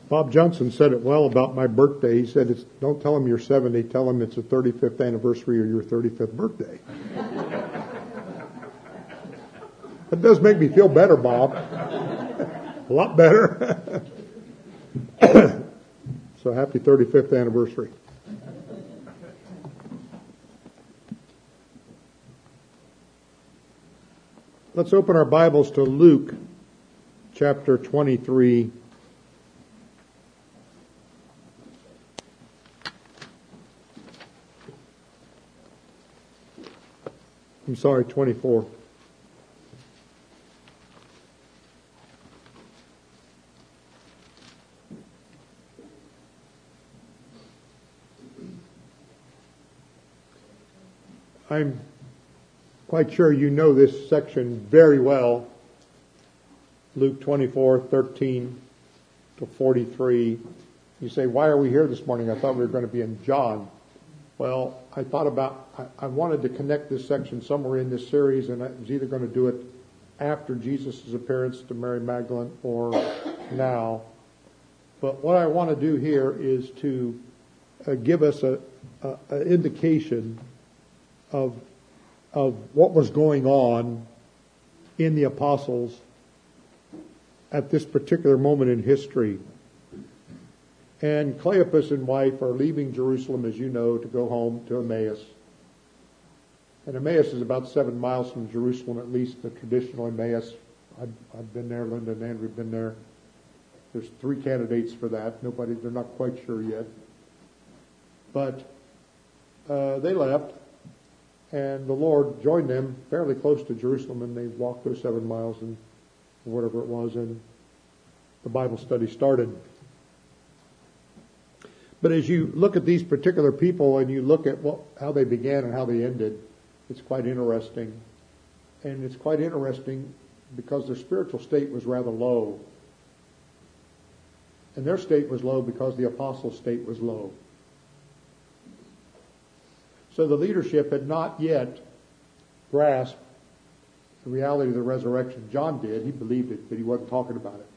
Bob Johnson said it well about my birthday. He said, don't tell them you're 70, tell them it's the 35th anniversary or your 35th birthday. That does make me feel better, Bob. A lot better. So happy 35th anniversary. Let's open our Bibles to Luke chapter 23. I'm sorry, 24. I'm quite sure you know this section very well. Luke 24:13 to 43. You say, why are we here this morning? I thought we were going to be in John. Well, I wanted to connect this section somewhere in this series, and I was either going to do it after Jesus' appearance to Mary Magdalene or now. But what I want to do here is to give us an indication of what was going on in the apostles at this particular moment in history. And Cleopas and wife are leaving Jerusalem, as you know, to go home to Emmaus. And Emmaus is about 7 miles from Jerusalem, at least the traditional Emmaus. I've been there, Linda and Andrew have been there. There's 3 candidates for that. They're not quite sure yet. But they left, and the Lord joined them fairly close to Jerusalem, and they walked those 7 miles and whatever it was, and the Bible study started. But as you look at these particular people and you look at how they began and how they ended, it's quite interesting. And it's quite interesting because their spiritual state was rather low. And their state was low because the apostles' state was low. So the leadership had not yet grasped the reality of the resurrection. John did. He believed it, but he wasn't talking about it,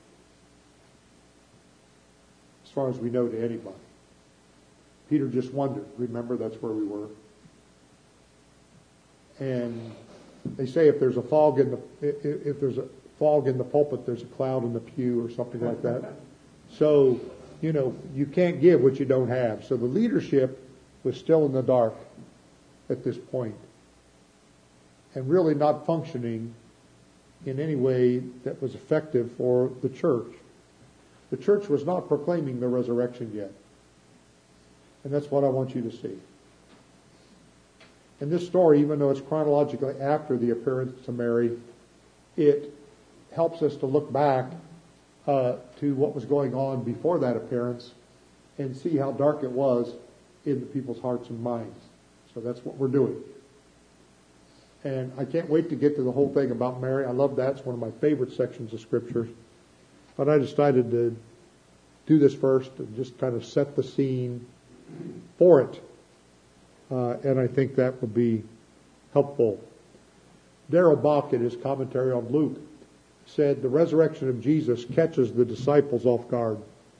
as far as we know, to anybody. Peter just wondered. Remember, that's where we were. And they say if there's a fog in the pulpit, there's a cloud in the pew, or something like that. So, you can't give what you don't have. So the leadership was still in the dark at this point, and really not functioning in any way that was effective for the church. The church was not proclaiming the resurrection yet. And that's what I want you to see. And this story, even though it's chronologically after the appearance to Mary, it helps us to look back to what was going on before that appearance and see how dark it was in the people's hearts and minds. So that's what we're doing. And I can't wait to get to the whole thing about Mary. I love that. It's one of my favorite sections of Scripture. But I decided to do this first and just kind of set the scene for it. And I think that will be helpful. Darrell Bock, in his commentary on Luke, said the resurrection of Jesus catches the disciples off guard.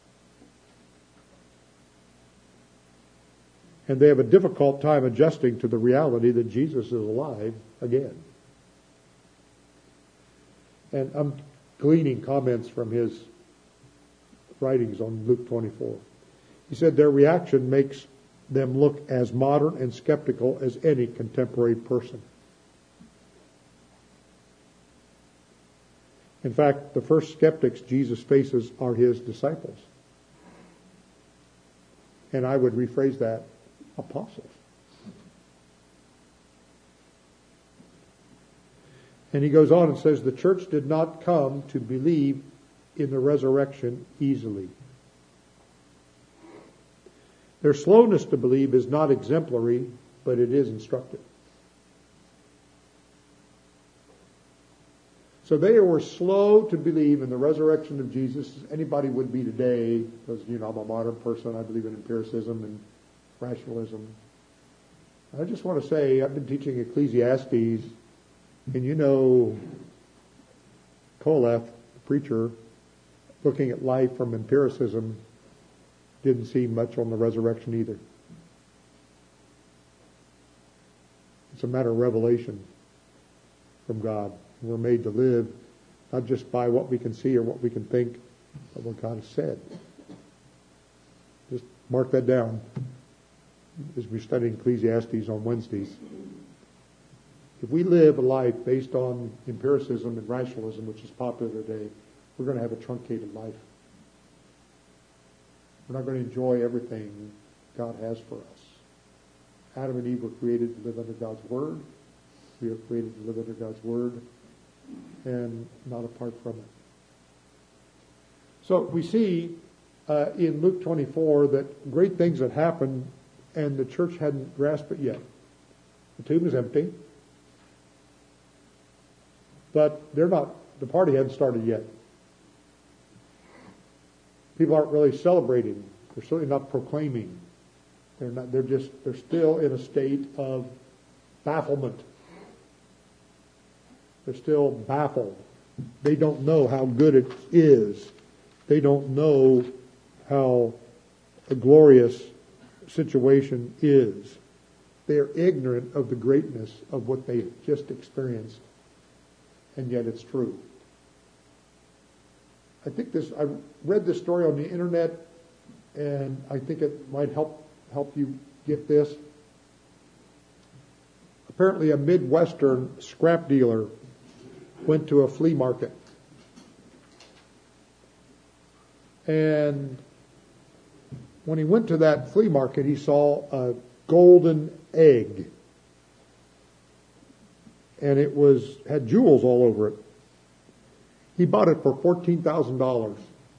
And they have a difficult time adjusting to the reality that Jesus is alive again. And I'm gleaning comments from his writings on Luke 24. He said their reaction makes them look as modern and skeptical as any contemporary person. In fact, the first skeptics Jesus faces are his disciples. And I would rephrase that, apostles. And he goes on and says the church did not come to believe in the resurrection easily. Their slowness to believe is not exemplary, but it is instructive. So they were slow to believe in the resurrection of Jesus, as anybody would be today, because, I'm a modern person. I believe in empiricism and rationalism. I just want to say, I've been teaching Ecclesiastes, and Koheleth, the preacher, looking at life from empiricism didn't see much on the resurrection either. It's a matter of revelation from God. We're made to live not just by what we can see or what we can think, but what God has said. Just mark that down as we study Ecclesiastes on Wednesdays. If we live a life based on empiricism and rationalism, which is popular today, we're going to have a truncated life. We're not going to enjoy everything God has for us. Adam and Eve were created to live under God's Word. We are created to live under God's Word and not apart from it. So we see in Luke 24 that great things had happened and the church hadn't grasped it yet. The tomb is empty, but the party hadn't started yet. People aren't really celebrating. They're certainly not proclaiming. They're still in a state of bafflement. They're still baffled. They don't know how good it is. They don't know how a glorious situation is. They are ignorant of the greatness of what they just experienced, and yet it's true. I read this story on the internet, and I think it might help you get this. Apparently a Midwestern scrap dealer went to a flea market. And when he went to that flea market, he saw a golden egg. And it had jewels all over it. He bought it for $14,000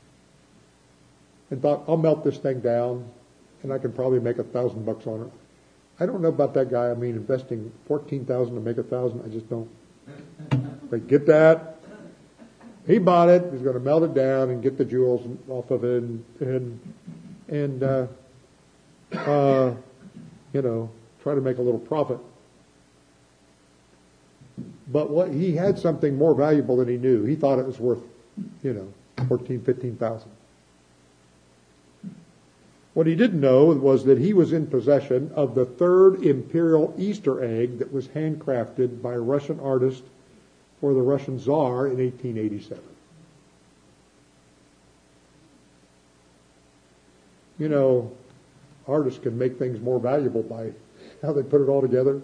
and thought, I'll melt this thing down and I can probably make $1,000 on it. I don't know about that guy. I mean, investing $14,000 to make $1,000, I just don't. But get that? He bought it. He's going to melt it down and get the jewels off of it and try to make a little profit. But he had something more valuable than he knew. He thought it was worth, $14,000-15,000. What he didn't know was that he was in possession of the third imperial Easter egg that was handcrafted by a Russian artist for the Russian Tsar in 1887. Artists can make things more valuable by how they put it all together.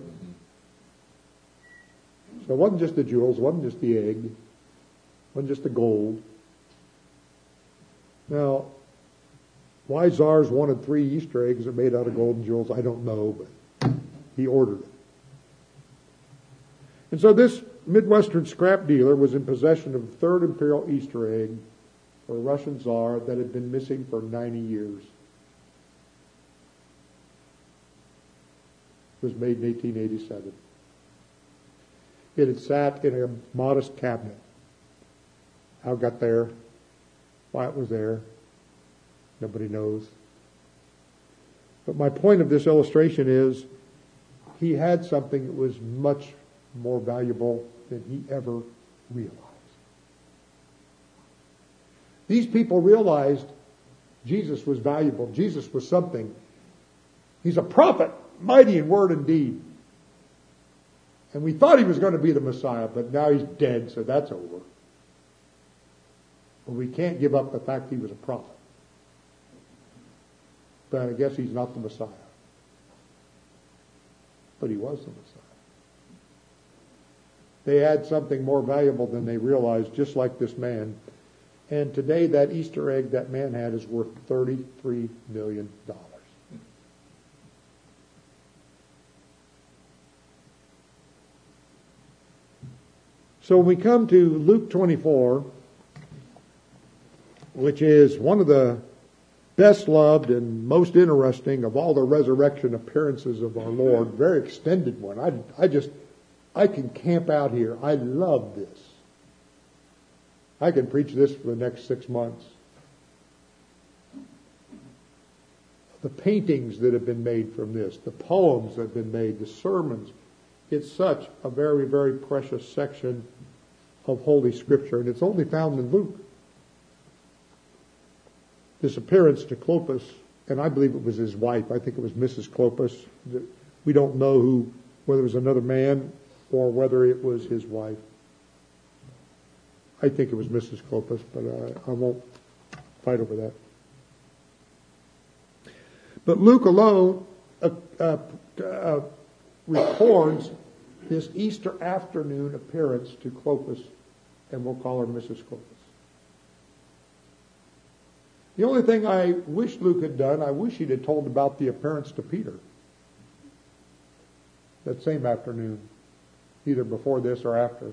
So it wasn't just the jewels, it wasn't just the egg, it wasn't just the gold. Now, why Tsars wanted 3 Easter eggs that are made out of gold and jewels, I don't know, but he ordered it. And so this Midwestern scrap dealer was in possession of the third imperial Easter egg for a Russian Tsar that had been missing for 90 years. It was made in 1887. It had sat in a modest cabinet. How it got there, why it was there, nobody knows. But my point of this illustration is he had something that was much more valuable than he ever realized. These people realized Jesus was valuable. Jesus was something. He's a prophet, mighty in word and deed. And we thought he was going to be the Messiah, but now he's dead, so that's over. But we can't give up the fact he was a prophet. But I guess he's not the Messiah. But he was the Messiah. They had something more valuable than they realized, just like this man. And today that Easter egg that man had is worth $33 million. So when we come to Luke 24, which is one of the best loved and most interesting of all the resurrection appearances of our Lord, very extended one. I can camp out here. I love this. I can preach this for the next 6 months. The paintings that have been made from this, the poems that have been made, the sermons. It's such a very, very precious section of Holy Scripture, and it's only found in Luke. this appearance to Clopas, and I believe it was his wife. I think it was Mrs. Clopas. We don't know whether it was another man or whether it was his wife. I think it was Mrs. Clopas, but I won't fight over that. But Luke alone records this Easter afternoon appearance to Clopas, and we'll call her Mrs. Clopas. The only thing I wish Luke had done, I wish he'd have told about the appearance to Peter that same afternoon, either before this or after.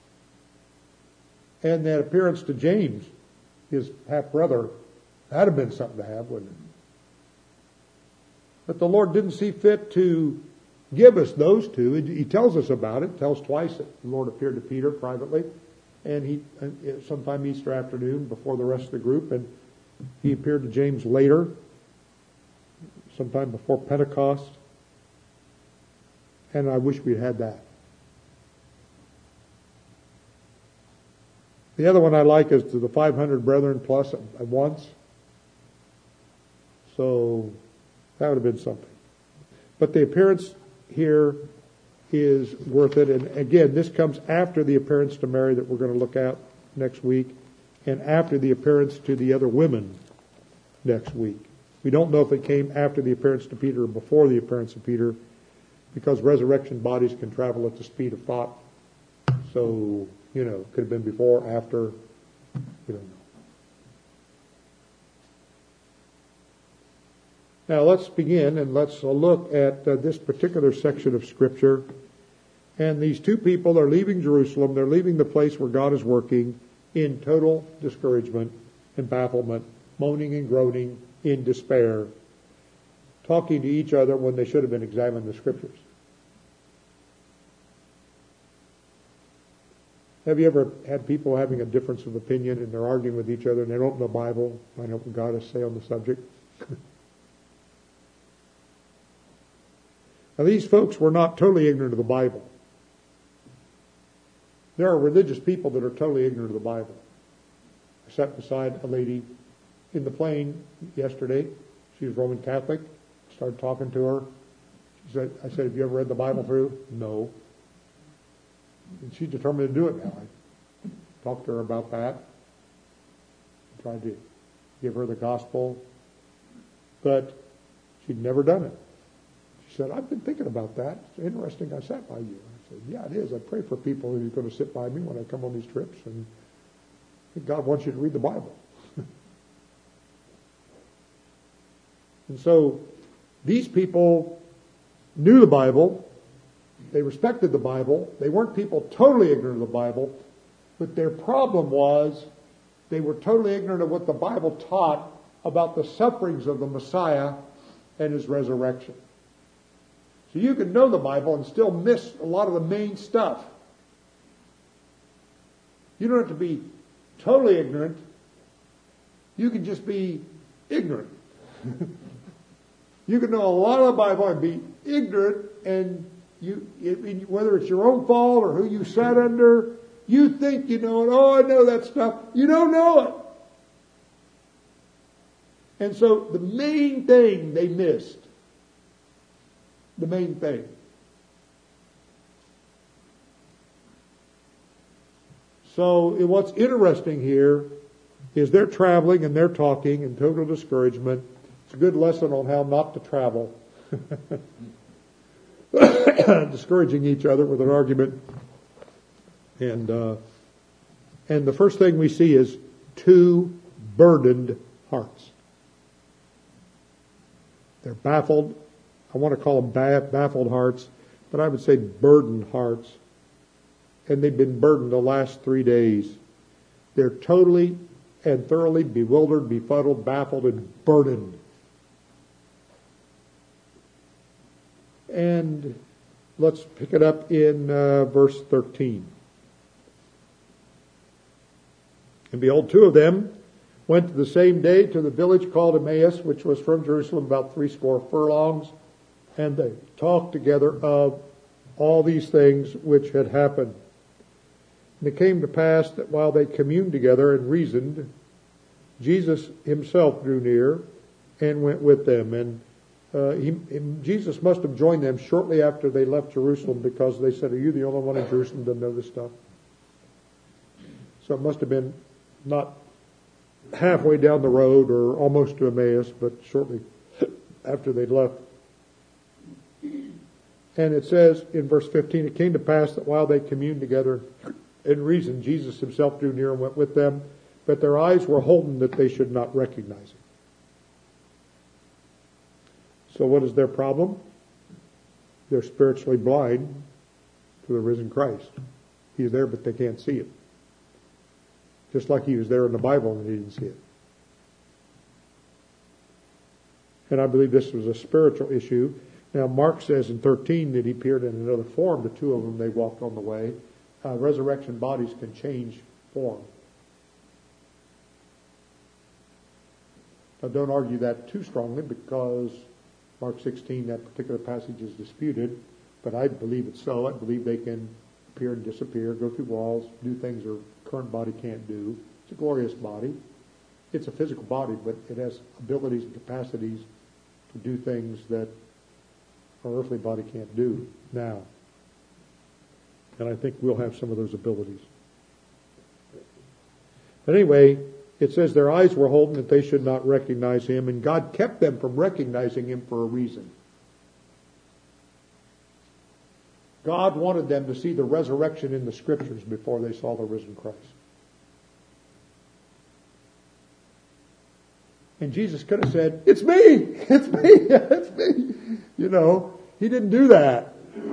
And that appearance to James, his half-brother, that'd have been something to have, wouldn't it? But the Lord didn't see fit to give us those two. He tells us about it. Tells twice that the Lord appeared to Peter privately, and sometime Easter afternoon before the rest of the group, and he appeared to James later, sometime before Pentecost. And I wish we'd had that. The other one I like is to the 500 brethren plus at once. So that would have been something. But the appearance here is worth it. And again, this comes after the appearance to Mary that we're going to look at next week, and after the appearance to the other women next week. We don't know if it came after the appearance to Peter or before the appearance of Peter, because resurrection bodies can travel at the speed of thought. So, it could have been before, after, we don't know. Now let's begin and let's look at this particular section of Scripture. And these two people are leaving Jerusalem. They're leaving the place where God is working in total discouragement and bafflement, moaning and groaning in despair, talking to each other when they should have been examining the Scriptures. Have you ever had people having a difference of opinion and they're arguing with each other and they don't know the Bible, find out what God has to say on the subject? Now these folks were not totally ignorant of the Bible. There are religious people that are totally ignorant of the Bible. I sat beside a lady in the plane yesterday. She was Roman Catholic. I started talking to her. I said, have you ever read the Bible through? No. And she's determined to do it now. I talked to her about that. I tried to give her the gospel. But she'd never done it. She said, I've been thinking about that. It's interesting I sat by you. I said, yeah, it is. I pray for people who are going to sit by me when I come on these trips. And I think God wants you to read the Bible. And so these people knew the Bible. They respected the Bible. They weren't people totally ignorant of the Bible. But their problem was they were totally ignorant of what the Bible taught about the sufferings of the Messiah and his resurrection. So you can know the Bible and still miss a lot of the main stuff. You don't have to be totally ignorant. You can just be ignorant. You can know a lot of the Bible and be ignorant, and whether it's your own fault or who you sat under, you think you know it. Oh, I know that stuff. You don't know it. And so the main thing they missed, the main thing. So what's interesting here is they're traveling and they're talking in total discouragement. It's a good lesson on how not to travel. Discouraging each other with an argument. And the first thing we see is two burdened hearts. They're baffled. I want to call them baffled hearts, but I would say burdened hearts. And they've been burdened the last 3 days. They're totally and thoroughly bewildered, befuddled, baffled, and burdened. And let's pick it up in verse 13. And behold, two of them went the same day to the village called Emmaus, which was from Jerusalem about 80 furlongs, and they talked together of all these things which had happened. And it came to pass that while they communed together and reasoned, Jesus himself drew near and went with them. And Jesus must have joined them shortly after they left Jerusalem, because they said, "Are you the only one in Jerusalem that know this stuff?" So it must have been not halfway down the road or almost to Emmaus, but shortly after they'd left. And it says in verse 15, "It came to pass that while they communed together in reason, Jesus himself drew near and went with them, but their eyes were holden that they should not recognize him." So what is their problem? They're spiritually blind to the risen Christ. He's there, but they can't see it. Just like he was there in the Bible and they didn't see it. And I believe this was a spiritual issue. Now, Mark says in 13 that he appeared in another form. The two of them, they walked on the way. Resurrection bodies can change form. Now, don't argue that too strongly, because Mark 16, that particular passage is disputed, but I believe it's so. I believe they can appear and disappear, go through walls, do things their current body can't do. It's a glorious body. It's a physical body, but it has abilities and capacities to do things that our earthly body can't do now. And I think we'll have some of those abilities. But anyway, it says their eyes were holden that they should not recognize him, and God kept them from recognizing him for a reason. God wanted them to see the resurrection in the Scriptures before they saw the risen Christ. And Jesus could have said, "It's me! It's me! It's me!" You know, he didn't do that.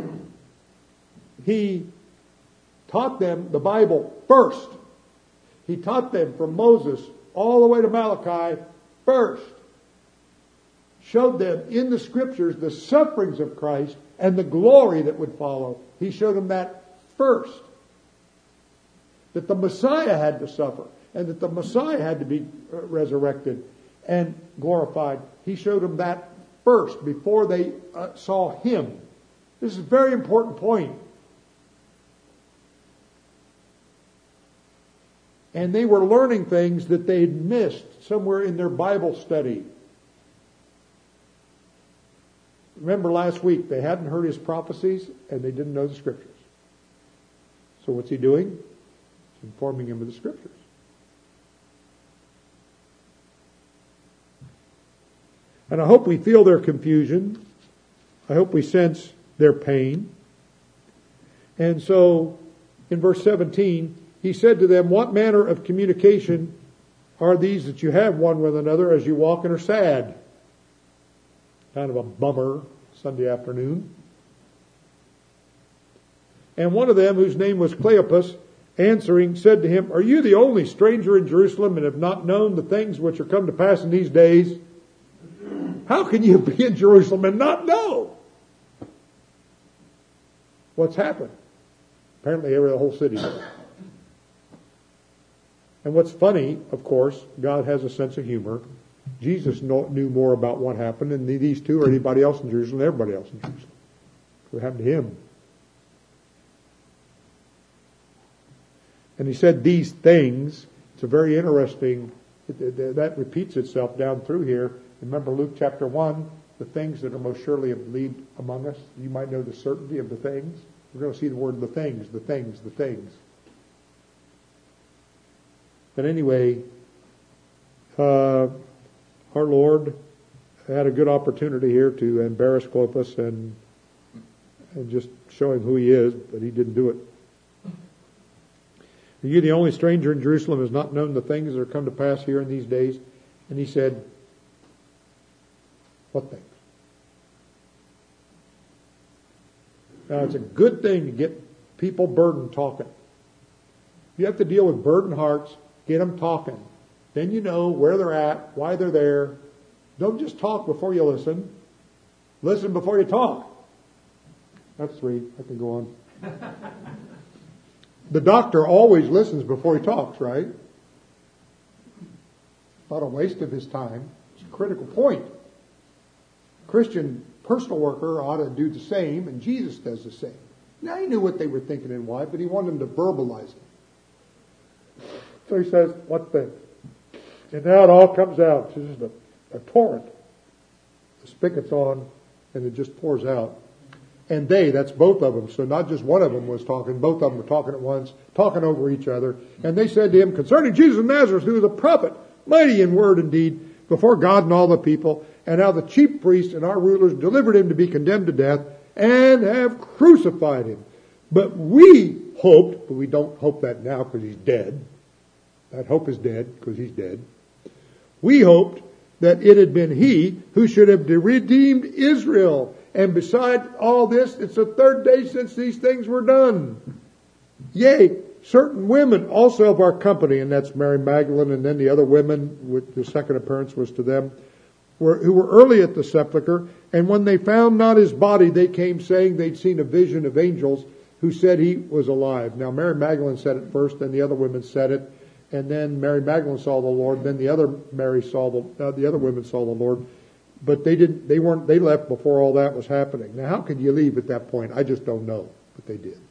He taught them the Bible first. He taught them from Moses all the way to Malachi first. Showed them in the Scriptures the sufferings of Christ and the glory that would follow. He showed them that first. That the Messiah had to suffer, and that the Messiah had to be resurrected and glorified. He showed them that first, before they saw him. This is a very important point. And they were learning things that they had missed somewhere in their Bible study. Remember last week, they hadn't heard his prophecies and they didn't know the Scriptures. So what's he doing? He's informing them of the Scriptures. And I hope we feel their confusion. I hope we sense their pain. And so, in verse 17, he said to them, "What manner of communication are these that you have one with another as you walk and are sad?" Kind of a bummer Sunday afternoon. And one of them, whose name was Cleopas, answering, said to him, "Are you the only stranger in Jerusalem and have not known the things which are come to pass in these days?" How can you be in Jerusalem and not know what's happened? Apparently the whole city knows. And what's funny, of course, God has a sense of humor. Jesus knew more about what happened than these two or anybody else in Jerusalem, everybody else in Jerusalem. What happened to him? And he said these things. It's a very interesting, that repeats itself down through here. Remember Luke chapter 1, the things that are most surely believed among us. You might know the certainty of the things. We're going to see the word the things, the things, the things. But anyway, our Lord had a good opportunity here to embarrass Cleopas and just show him who he is, but he didn't do it. "Are you the only stranger in Jerusalem who has not known the things that are come to pass here in these days?" And he said, "What things?" Now, it's a good thing to get people burdened talking. You have to deal with burdened hearts, get them talking. Then you know where they're at, why they're there. Don't just talk before you listen. Listen before you talk. That's 3. I can go on. The doctor always listens before he talks, right? Not a waste of his time. It's a critical point. Christian personal worker ought to do the same, and Jesus does the same. Now, he knew what they were thinking and why, but he wanted them to verbalize it. So he says, "What thing?" And now it all comes out. It's just a torrent. The spigot's on, and it just pours out. And that's both of them. So not just one of them was talking. Both of them were talking at once, talking over each other. And they said to him, concerning Jesus of Nazareth, who is a prophet, mighty in word and deed, before God and all the people, and how the chief priests and our rulers delivered him to be condemned to death, and have crucified him. But we hoped, but we don't hope that now because he's dead. That hope is dead because he's dead. We hoped that it had been he who should have redeemed Israel. And beside all this, it's the third day since these things were done. Yea, certain women also of our company, and that's Mary Magdalene and then the other women, with the second appearance was to them, who were early at the sepulchre. And when they found not his body, they came saying they'd seen a vision of angels who said he was alive. Now Mary Magdalene said it first, then the other women said it. And then Mary Magdalene saw the Lord, then the other Mary saw the other women saw the Lord. But they left before all that was happening. Now how could you leave at that point? I just don't know, but they did.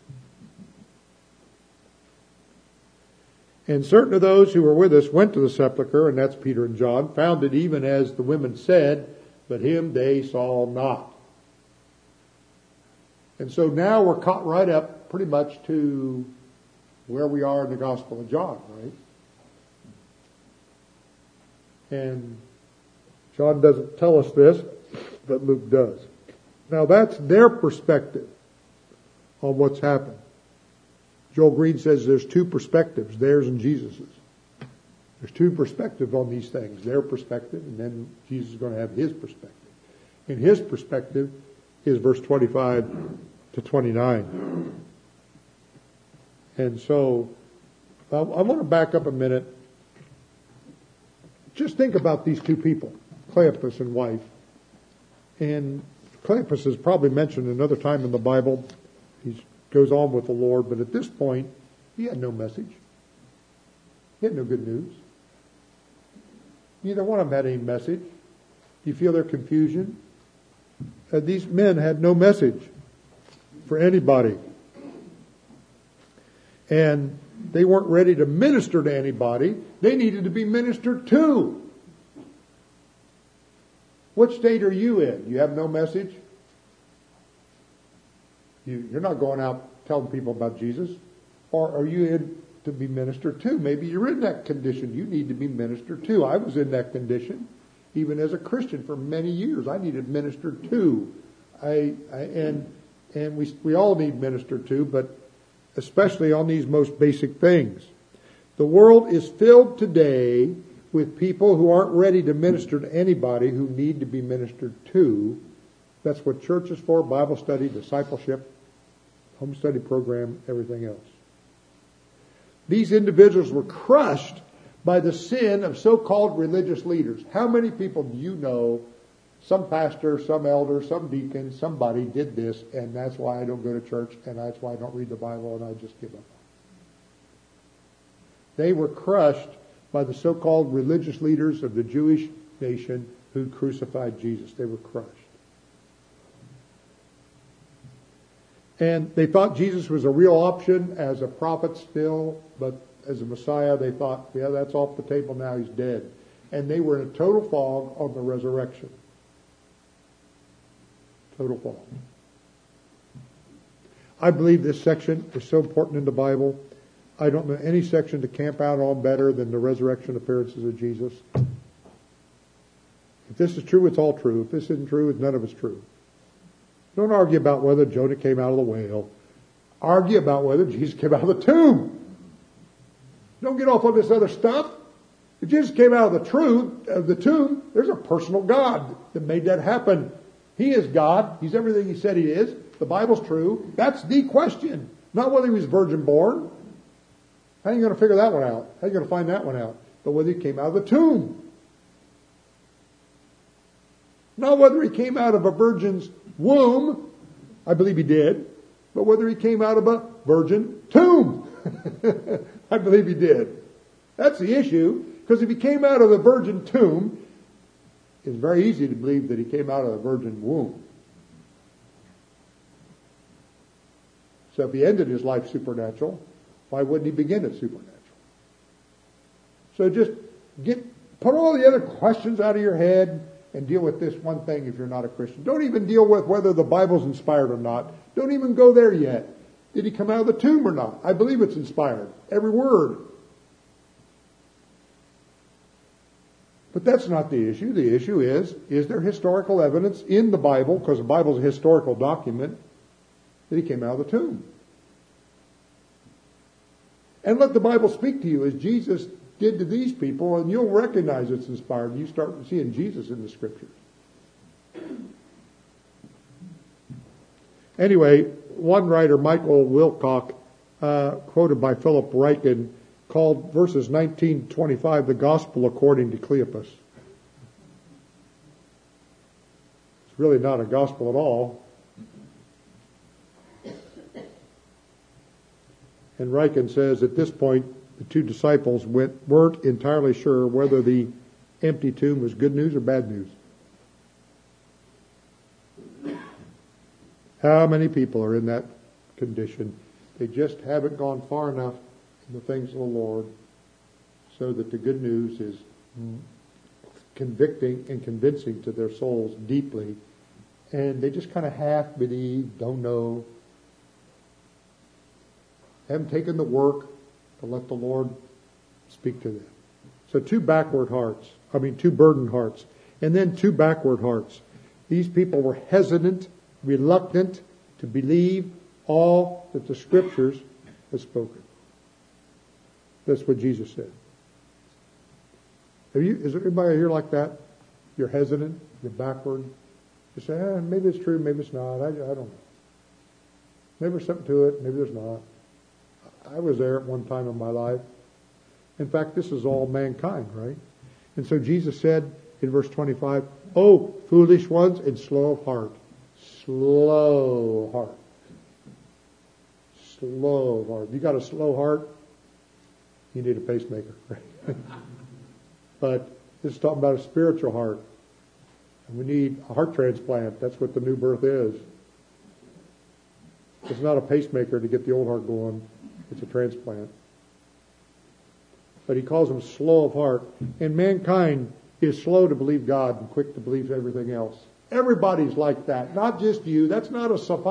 And certain of those who were with us went to the sepulchre, and that's Peter and John, found it even as the women said, but him they saw not. And so now we're caught right up pretty much to where we are in the Gospel of John, right? And John doesn't tell us this, but Luke does. Now that's their perspective on what's happened. Joel Green says there's two perspectives, theirs and Jesus's. There's two perspectives on these things, their perspective, and then Jesus is going to have his perspective. And his perspective is verse 25 to 29. And so I want to back up a minute. Just think about these two people, Cleopas and wife. And Cleopas is probably mentioned another time in the Bible. He goes on with the Lord, but at this point, he had no message. He had no good news. Neither one of them had any message. Do you feel their confusion? These men had no message for anybody. And they weren't ready to minister to anybody. They needed to be ministered to. What state are you in? You have no message? You're not going out telling people about Jesus. Or are you in to be ministered to? Maybe you're in that condition. You need to be ministered to. I was in that condition. Even as a Christian for many years, I needed ministered to. And we all need ministered to, but especially on these most basic things. The world is filled today with people who aren't ready to minister to anybody, who need to be ministered to. That's what church is for: Bible study, discipleship, home study program, everything else. These individuals were crushed by the sin of so-called religious leaders. How many people do you know, some pastor, some elder, some deacon, somebody did this, and that's why I don't go to church, and that's why I don't read the Bible, and I just give up? They were crushed by the so-called religious leaders of the Jewish nation who crucified Jesus. They were crushed. And they thought Jesus was a real option as a prophet still, but as a Messiah, they thought, yeah, that's off the table now, he's dead. And they were in a total fog on the resurrection. Total fog. I believe this section is so important in the Bible. I don't know any section to camp out on better than the resurrection appearances of Jesus. If this is true, it's all true. If this isn't true, none of it's true. Don't argue about whether Jonah came out of the whale. Argue about whether Jesus came out of the tomb. Don't get off on this other stuff. If Jesus came out of the tomb, there's a personal God that made that happen. He is God. He's everything he said he is. The Bible's true. That's the question. Not whether he was virgin born. How are you going to figure that one out? How are you going to find that one out? But whether he came out of the tomb. Not whether he came out of a virgin's womb. I believe he did. But whether he came out of a virgin tomb. I believe he did. That's the issue. Because if he came out of the virgin tomb, it's very easy to believe that he came out of the virgin womb. So if he ended his life supernatural, why wouldn't he begin it supernatural? So just get Put all the other questions out of your head and deal with this one thing if you're not a Christian. Don't even deal with whether the Bible's inspired or not. Don't even go there yet. Did he come out of the tomb or not? I believe it's inspired. Every word. But that's not the issue. The issue is there historical evidence in the Bible, because the Bible is a historical document, that he came out of the tomb? And let the Bible speak to you as Jesus did to these people, and you'll recognize it's inspired. You start seeing Jesus in the Scriptures. Anyway, one writer, Michael Wilcock, quoted by Philip Ryken, called verses 19 to 25 the gospel according to Cleopas. It's really not a gospel at all. And Ryken says at this point the two disciples weren't entirely sure whether the empty tomb was good news or bad news. How many people are in that condition? They just haven't gone far enough in the things of the Lord so that the good news is convicting and convincing to their souls deeply. And they just kind of half believe, don't know, haven't taken the work to let the Lord speak to them. So two burdened hearts. And then two backward hearts. These people were hesitant, reluctant to believe all that the Scriptures have spoken. That's what Jesus said. Is there anybody here like that? You're hesitant, you're backward. You say, maybe it's true, maybe it's not. I don't know. Maybe there's something to it, maybe there's not. I was there at one time in my life. In fact, this is all mankind, right? And so Jesus said in verse 25, "Oh, foolish ones and slow of heart." Slow heart. Slow heart. You got a slow heart, you need a pacemaker. But this is talking about a spiritual heart. And we need a heart transplant. That's what the new birth is. It's not a pacemaker to get the old heart going. It's a transplant. But he calls them slow of heart. And mankind is slow to believe God and quick to believe everything else. Everybody's like that. Not just you. That's not.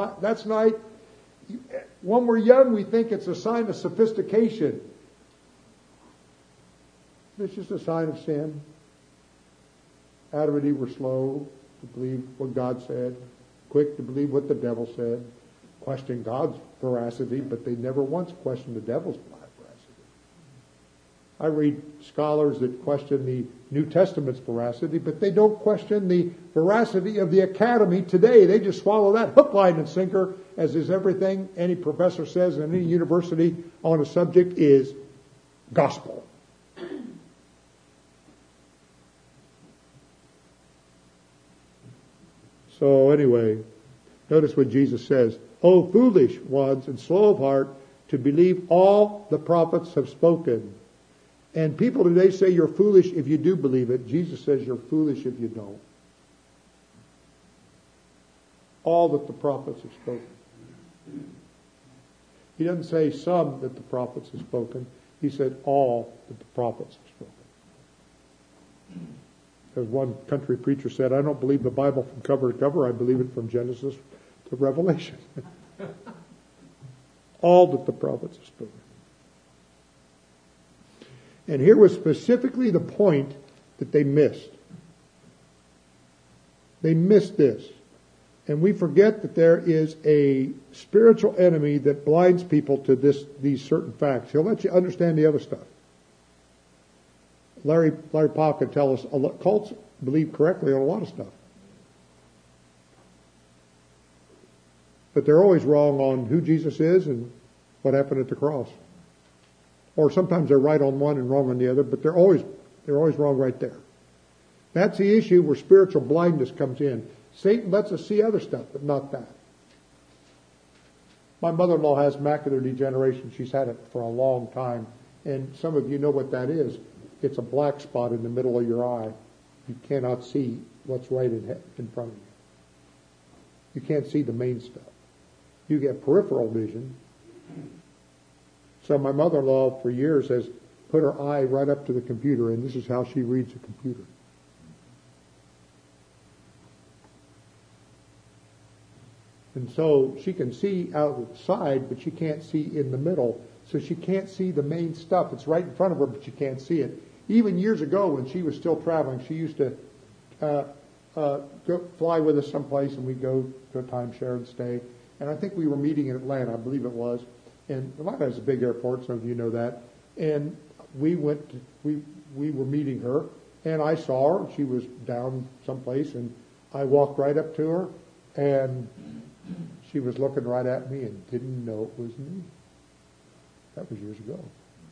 When we're young, we think it's a sign of sophistication. It's just a sign of sin. Adam and Eve were slow to believe what God said, quick to believe what the devil said, question God's veracity, but they never once questioned the devil's veracity. I read scholars that question the New Testament's veracity, but they don't question the veracity of the academy today. They just swallow that hook, line, and sinker, as is everything any professor says in any university on a subject is gospel. So anyway, notice what Jesus says. "O foolish ones and slow of heart to believe all the prophets have spoken." And people today say you're foolish if you do believe it. Jesus says you're foolish if you don't. All that the prophets have spoken. He doesn't say some that the prophets have spoken. He said all that the prophets have spoken. As one country preacher said, "I don't believe the Bible from cover to cover. I believe it from Genesis to Revelation." All that the prophets have spoken. And here was specifically the point that they missed. They missed this. And we forget that there is a spiritual enemy that blinds people to these certain facts. He'll let you understand the other stuff. Larry Powell could tell us cults believe correctly on a lot of stuff. But they're always wrong on who Jesus is and what happened at the cross. Or sometimes they're right on one and wrong on the other, but they're always wrong right there. That's the issue where spiritual blindness comes in. Satan lets us see other stuff, but not that. My mother-in-law has macular degeneration. She's had it for a long time. And some of you know what that is. It's a black spot in the middle of your eye. You cannot see what's right in front of you. You can't see the main stuff. You get peripheral vision. So my mother-in-law for years has put her eye right up to the computer, and this is how she reads a computer. And so she can see out the side, but she can't see in the middle. So she can't see the main stuff. It's right in front of her, but she can't see it. Even years ago, when she was still traveling, she used to fly with us someplace, and we'd go to a timeshare and stay. And I think we were meeting in Atlanta, I believe it was. And Atlanta is a big airport, some of you know that. And we were meeting her, and I saw her. She was down someplace, and I walked right up to her, and she was looking right at me and didn't know it was me. That was years ago.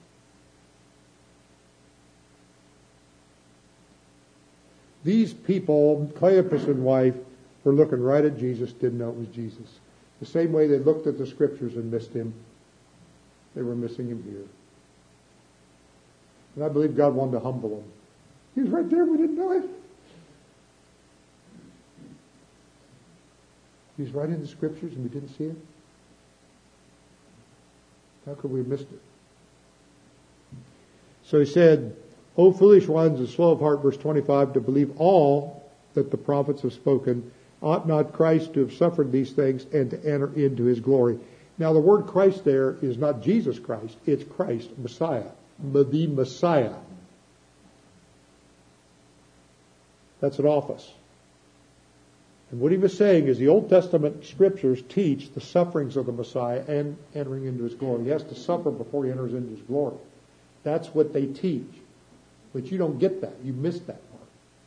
These people, Cleopas and wife, were looking right at Jesus, didn't know it was Jesus. The same way they looked at the scriptures and missed him, they were missing him here. And I believe God wanted to humble them. He was right there, we didn't know it. He's right in the scriptures and we didn't see it. How could we have missed it? So he said, O foolish ones and slow of heart, verse 25, to believe all that the prophets have spoken. Ought not Christ to have suffered these things and to enter into his glory? Now the word Christ there is not Jesus Christ, it's Christ, Messiah, the Messiah. That's an office. And what he was saying is the Old Testament scriptures teach the sufferings of the Messiah and entering into his glory. He has to suffer before he enters into his glory. That's what they teach. But you don't get that. You miss that part.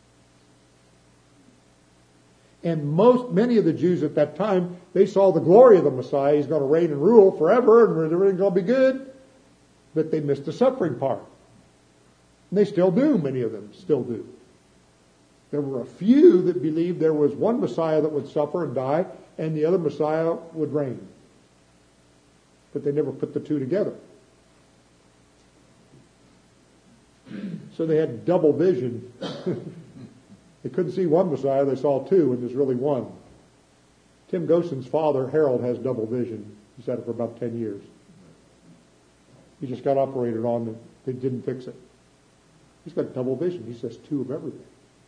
And many of the Jews at that time, they saw the glory of the Messiah. He's going to reign and rule forever and everything's going to be good. But they missed the suffering part. And they still do. Many of them still do. There were a few that believed there was one Messiah that would suffer and die, and the other Messiah would reign. But they never put the two together. So they had double vision. They couldn't see one Messiah, they saw two, and there's really one. Tim Gossen's father, Harold, has double vision. He's had it for about 10 years. He just got operated on, and they didn't fix it. He's got double vision. He says two of everything.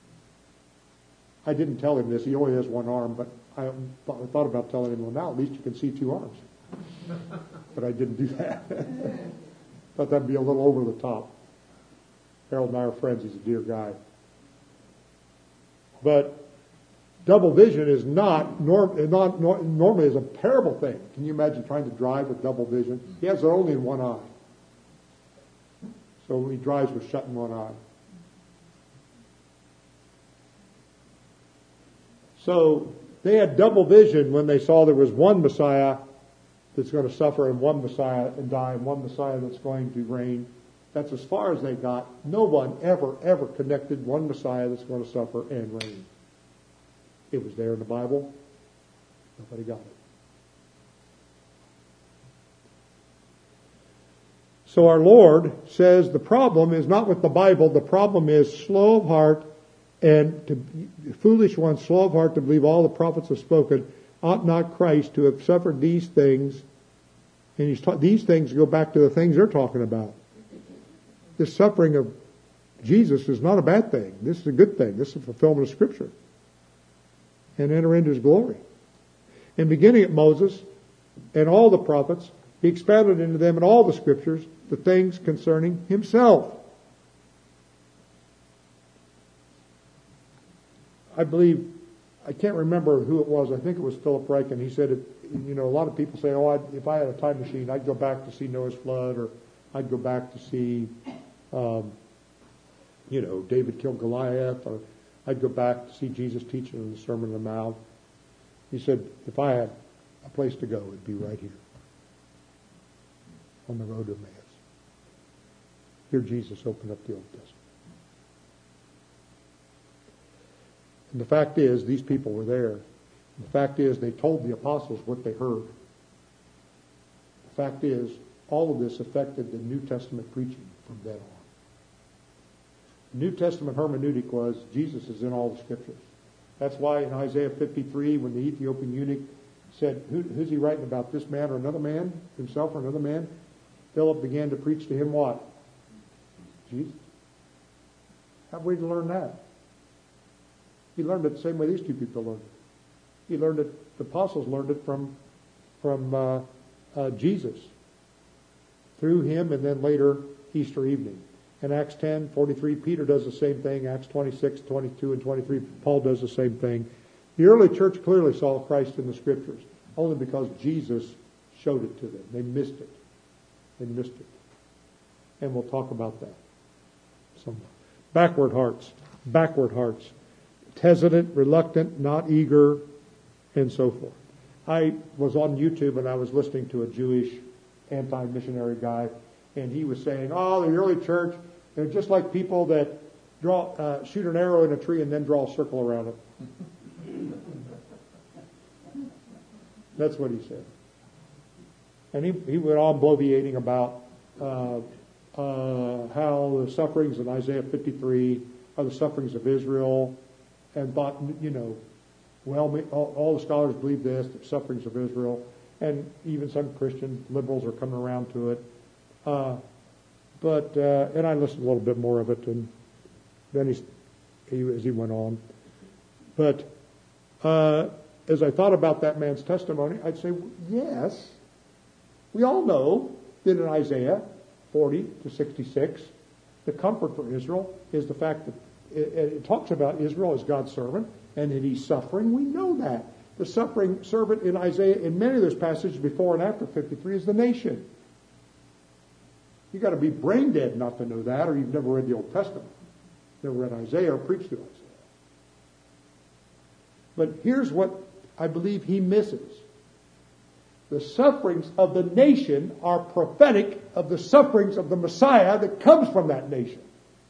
I didn't tell him this. He only has one arm, but I thought about telling him, well, now at least you can see two arms. But I didn't do that. Thought that'd be a little over the top. Harold and I are friends. He's a dear guy. But double vision is normally is a terrible thing. Can you imagine trying to drive with double vision? He has it only in one eye. So he drives with shutting one eye. So they had double vision when they saw there was one Messiah that's going to suffer and one Messiah and die and one Messiah that's going to reign. That's as far as they got. No one ever connected one Messiah that's going to suffer and reign. It was there in the Bible. Nobody got it. So our Lord says the problem is not with the Bible. The problem is slow of heart and foolish ones, slow of heart to believe all the prophets have spoken. Ought not Christ to have suffered these things? And these things go back to the things they're talking about. The suffering of Jesus is not a bad thing. This is a good thing. This is a fulfillment of Scripture. And enter into his glory. And beginning at Moses and all the prophets, he expounded into them in all the Scriptures the things concerning himself. I believe, I can't remember who it was. I think it was Philip Ryken. He said, a lot of people say, if I had a time machine, I'd go back to see Noah's flood, or I'd go back to see, David killed Goliath, or I'd go back to see Jesus teaching in the Sermon on the Mount. He said, if I had a place to go, it'd be right here, on the road to Emmaus. Here Jesus opened up the Old Testament. And the fact is, these people were there. The fact is, they told the apostles what they heard. The fact is, all of this affected the New Testament preaching from then on. The New Testament hermeneutic was, Jesus is in all the Scriptures. That's why in Isaiah 53, when the Ethiopian eunuch said, who's he writing about, this man or another man, himself or another man? Philip began to preach to him what? Jesus. How did we learn that? He learned it the same way these two people learned it. He learned it, the apostles learned it from Jesus. Through him, and then later, Easter evening. In Acts 10:43, Peter does the same thing. Acts 26:22 and 23, Paul does the same thing. The early church clearly saw Christ in the Scriptures, only because Jesus showed it to them. They missed it. They missed it. And we'll talk about that. Some backward hearts. Backward hearts. Hesitant, reluctant, not eager, and so forth. I was on YouTube and I was listening to a Jewish anti-missionary guy, and he was saying, oh, the early church, they're just like people that shoot an arrow in a tree and then draw a circle around it. That's what he said. And he went on bloviating about how the sufferings in Isaiah 53 are the sufferings of Israel, and thought, well, all the scholars believe this, the sufferings of Israel, and even some Christian liberals are coming around to it. And I listened a little bit more of it, and then as he went on. But as I thought about that man's testimony, I'd say, yes, we all know that in Isaiah 40 to 66, the comfort for Israel is the fact that it talks about Israel as God's servant, and that he's suffering. We know that. The suffering servant in Isaiah, in many of those passages before and after 53, is the nation. You've got to be brain dead not to know that, or you've never read the Old Testament. Never read Isaiah or preached through Isaiah. But here's what I believe he misses. The sufferings of the nation are prophetic of the sufferings of the Messiah that comes from that nation.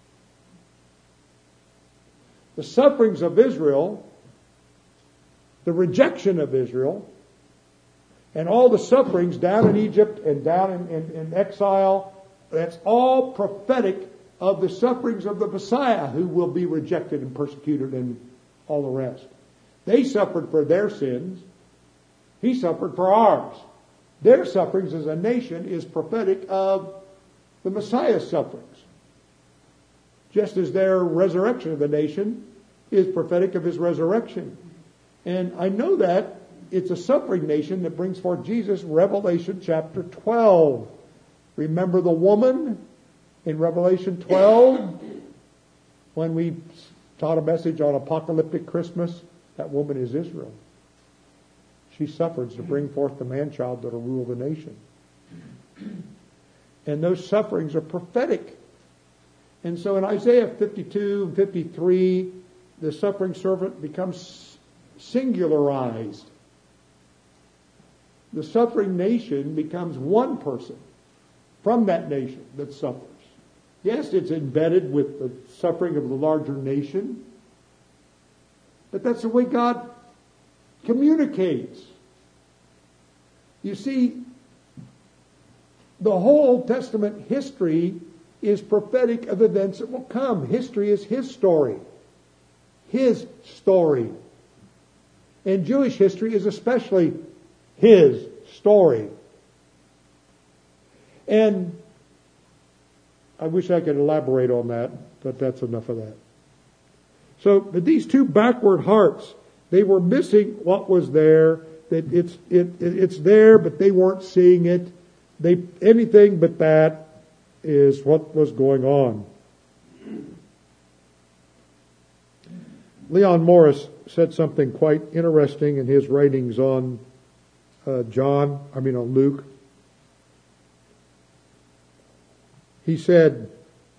The sufferings of Israel, the rejection of Israel, and all the sufferings down in Egypt and down in exile, that's all prophetic of the sufferings of the Messiah, who will be rejected and persecuted and all the rest. They suffered for their sins. He suffered for ours. Their sufferings as a nation is prophetic of the Messiah's sufferings. Just as their resurrection of the nation is prophetic of his resurrection. And I know that it's a suffering nation that brings forth Jesus. Revelation chapter 12. Remember the woman in Revelation 12? When we taught a message on apocalyptic Christmas, that woman is Israel. She suffers to bring forth the man-child that will rule the nation. And those sufferings are prophetic. And so in Isaiah 52 and 53, the suffering servant becomes singularized. The suffering nation becomes one person from that nation that suffers. Yes, it's embedded with the suffering of the larger nation, but that's the way God communicates. You see, the whole Old Testament history is prophetic of events that will come. History is his story. His story. And Jewish history is especially his story. And I wish I could elaborate on that, but that's enough of that. So, but these two backward hearts, they were missing what was there. That it's there, but they weren't seeing it. Anything but that is what was going on. Leon Morris said something quite interesting in his writings on on Luke. He said,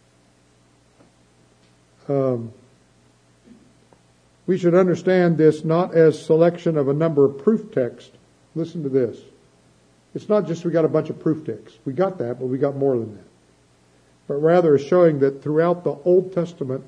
we should understand this not as selection of a number of proof texts. Listen to this. It's not just we got a bunch of proof texts. We got that, but we got more than that. But rather is showing that throughout the Old Testament,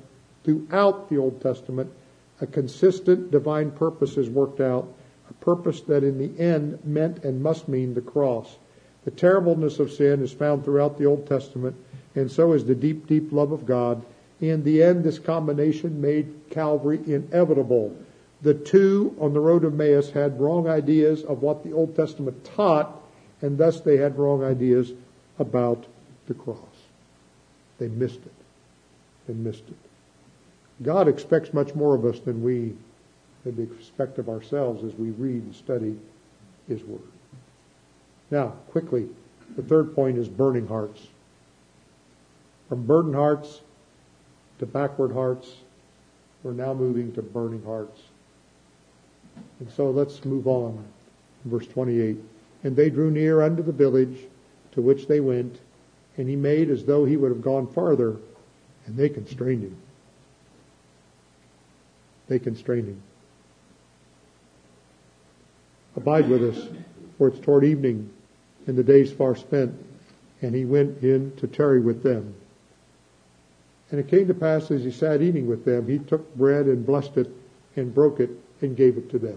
a consistent divine purpose is worked out, a purpose that in the end meant and must mean the cross. The terribleness of sin is found throughout the Old Testament, and so is the deep, deep love of God. In the end, this combination made Calvary inevitable. The two on the road to Emmaus had wrong ideas of what the Old Testament taught, and thus they had wrong ideas about the cross. They missed it. and missed it. God expects much more of us than we maybe expect of ourselves as we read and study His Word. Now, quickly, the third point is burning hearts. From burdened hearts to backward hearts, we're now moving to burning hearts. And so let's move on. Verse 28. And they drew near unto the village to which they went, and he made as though he would have gone farther, and they constrained him. They constrained him. Abide with us, for it's toward evening, and the day's far spent. And he went in to tarry with them. And it came to pass, as he sat eating with them, he took bread and blessed it, and broke it, and gave it to them.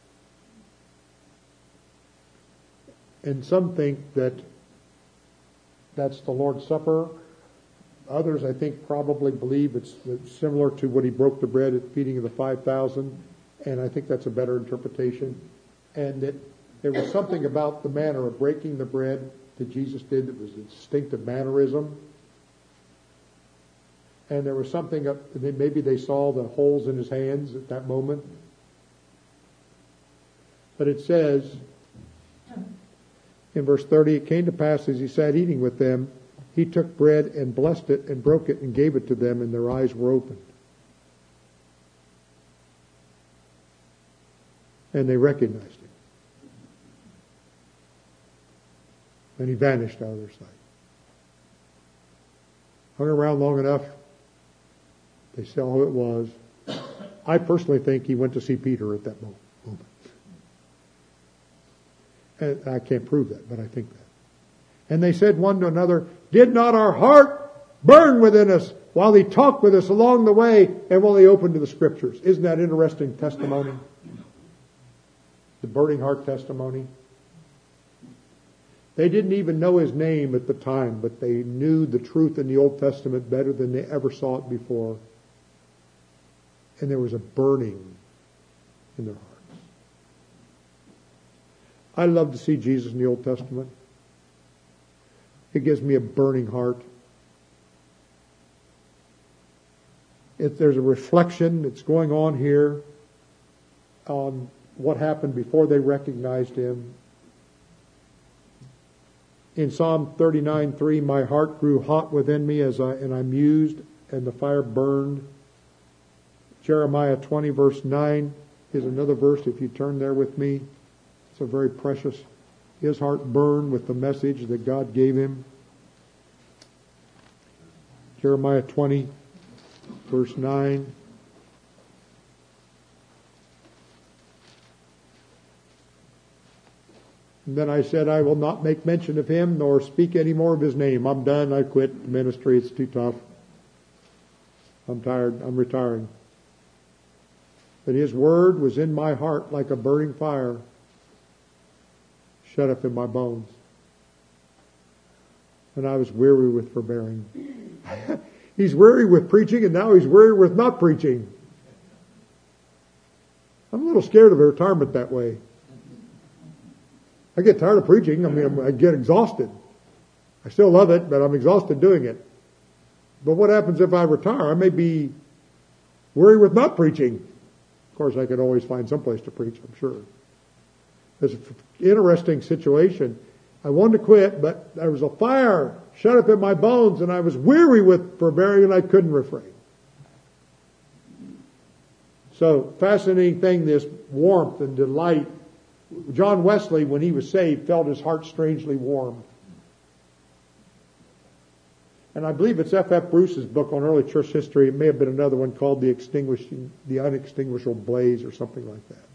And some think that that's the Lord's Supper. Others, I think, probably believe it's similar to when he broke the bread at the feeding of the 5,000. And I think that's a better interpretation. And that there was something about the manner of breaking the bread that Jesus did that was a distinctive mannerism. And there was something, maybe they saw the holes in his hands at that moment. But it says, in verse 30, it came to pass as he sat eating with them, he took bread and blessed it and broke it and gave it to them, and their eyes were opened. And they recognized him. And he vanished out of their sight. Hung around long enough. They saw who it was. I personally think he went to see Peter at that moment. And I can't prove that, but I think that. And they said one to another, did not our heart burn within us while he talked with us along the way and while he opened to the Scriptures? Isn't that interesting testimony? The burning heart testimony. They didn't even know his name at the time, but they knew the truth in the Old Testament better than they ever saw it before. And there was a burning in their hearts. I love to see Jesus in the Old Testament. It gives me a burning heart. There's a reflection that's going on here on what happened before they recognized him. In Psalm 39:3, my heart grew hot within me and I mused, and the fire burned. Jeremiah 20, verse 9 is another verse, if you turn there with me. It's a very precious. His heart burned with the message that God gave him. Jeremiah 20, verse 9. And then I said, I will not make mention of him nor speak any more of his name. I'm done. I quit the ministry. It's too tough. I'm tired. I'm retiring. But his word was in my heart like a burning fire, shut up in my bones. And I was weary with forbearing. He's weary with preaching, and now he's weary with not preaching. I'm a little scared of a retirement that way. I get tired of preaching. I get exhausted. I still love it, but I'm exhausted doing it. But what happens if I retire? I may be weary with not preaching. Of course, I could always find someplace to preach, I'm sure. It's an interesting situation. I wanted to quit, but there was a fire shut up in my bones, and I was weary with forbearing, and I couldn't refrain. So, fascinating thing, this warmth and delight. John Wesley, when he was saved, felt his heart strangely warm. And I believe it's F.F. Bruce's book on early church history. It may have been another one called The Unextinguishable Blaze or something like that.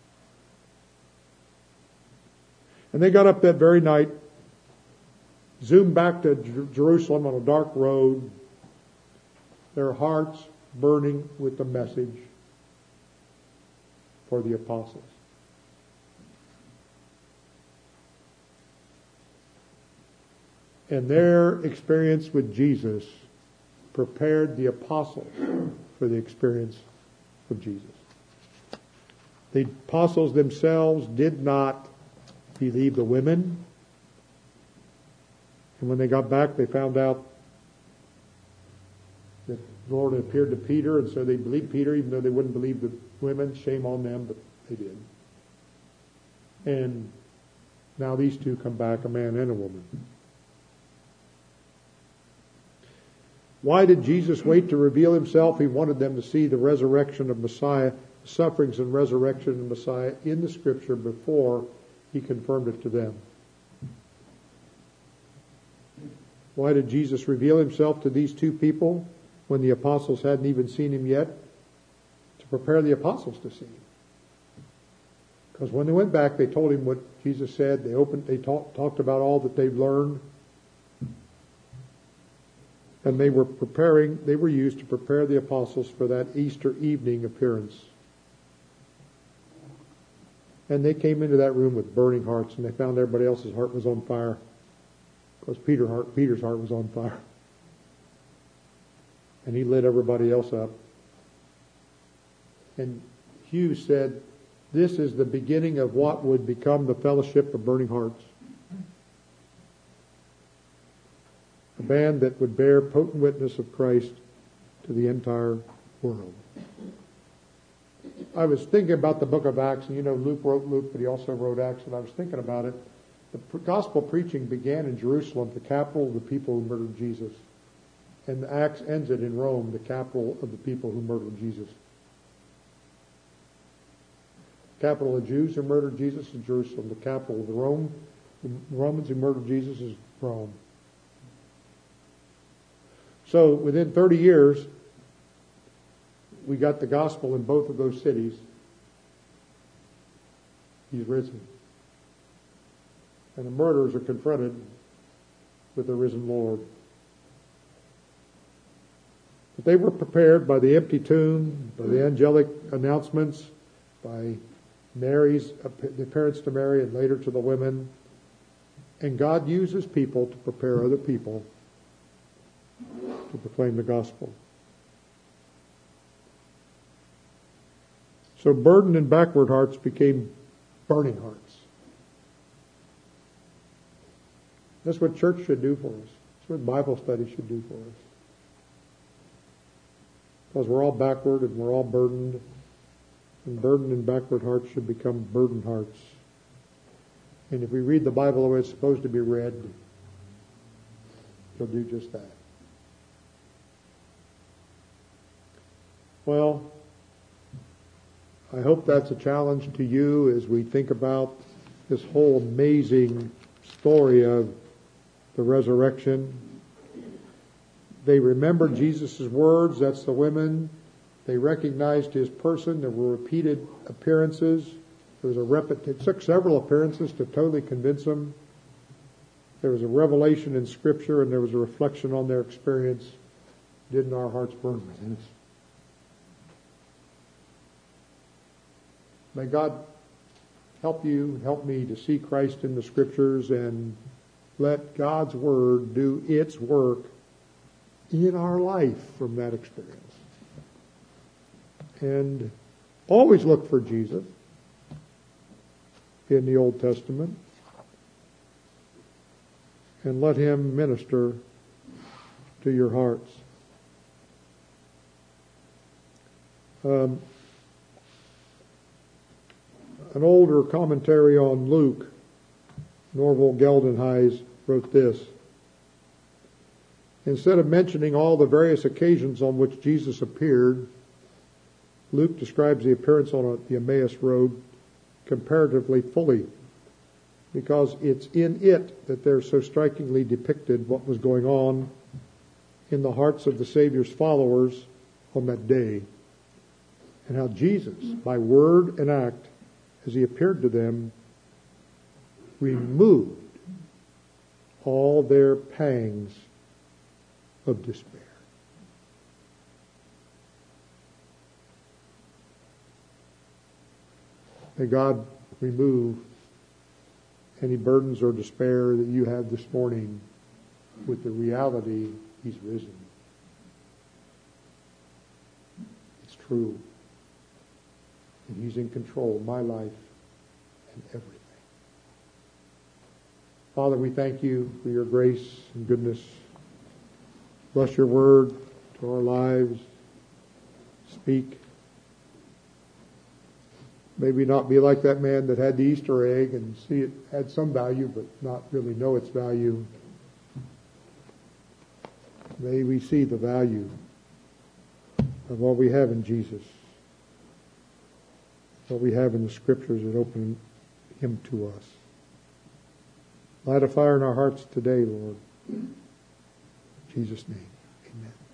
And they got up that very night, zoomed back to Jerusalem on a dark road, their hearts burning with the message for the apostles. And their experience with Jesus prepared the apostles for the experience of Jesus. The apostles themselves did not believe the women. And when they got back, they found out that the Lord appeared to Peter, and so they believed Peter, even though they wouldn't believe the women. Shame on them, but they did. And now these two come back, a man and a woman. Why did Jesus wait to reveal himself? He wanted them to see the resurrection of Messiah, the sufferings and resurrection of Messiah in the Scripture before he confirmed it to them. Why did Jesus reveal himself to these two people when the apostles hadn't even seen him yet? To prepare the apostles to see him. Because when they went back, they told him what Jesus said. They talked about all that they've learned. And they were used to prepare the apostles for that Easter evening appearance. And they came into that room with burning hearts, and they found everybody else's heart was on fire. Because Peter's heart was on fire. And he lit everybody else up. And Hughes said, this is the beginning of what would become the fellowship of burning hearts. A band that would bear potent witness of Christ to the entire world. I was thinking about the book of Acts, and you know Luke wrote Luke, but he also wrote Acts, and I was thinking about it. The gospel preaching began in Jerusalem, the capital of the people who murdered Jesus. And the Acts ends it in Rome, the capital of the people who murdered Jesus. The capital of Jews who murdered Jesus is Jerusalem. The capital of the Romans who murdered Jesus is Rome. So within 30 years, we got the gospel in both of those cities. He's risen. And the murderers are confronted with the risen Lord. But they were prepared by the empty tomb, by the angelic announcements, by Mary's appearance to Mary and later to the women. And God uses people to prepare other people to proclaim the gospel. So burdened and backward hearts became burning hearts. That's what church should do for us. That's what Bible study should do for us. Because we're all backward and we're all burdened. And burdened and backward hearts should become burdened hearts. And if we read the Bible the way it's supposed to be read, it'll do just that. Well, I hope that's a challenge to you as we think about this whole amazing story of the resurrection. They remembered Jesus' words, that's the women. They recognized his person. There were repeated appearances. It took several appearances to totally convince them. There was a revelation in Scripture, and there was a reflection on their experience. Didn't our hearts burn within us? May God help you, help me to see Christ in the Scriptures, and let God's Word do its work in our life from that experience. And always look for Jesus in the Old Testament, and let him minister to your hearts. An older commentary on Luke, Norval Geldenhuys, wrote this. Instead of mentioning all the various occasions on which Jesus appeared, Luke describes the appearance on the Emmaus Road comparatively fully, because it's in it that there's so strikingly depicted what was going on in the hearts of the Savior's followers on that day, and how Jesus, by word and act, as he appeared to them, removed all their pangs of despair. May God remove any burdens or despair that you have this morning with the reality he's risen. It's true. And he's in control of my life and everything. Father, we thank you for your grace and goodness. Bless your word to our lives. Speak. Maybe not be like that man that had the Easter egg and see it had some value, but not really know its value. May we see the value of what we have in Jesus, what we have in the Scriptures that open Him to us. Light a fire in our hearts today, Lord. In Jesus' name, amen.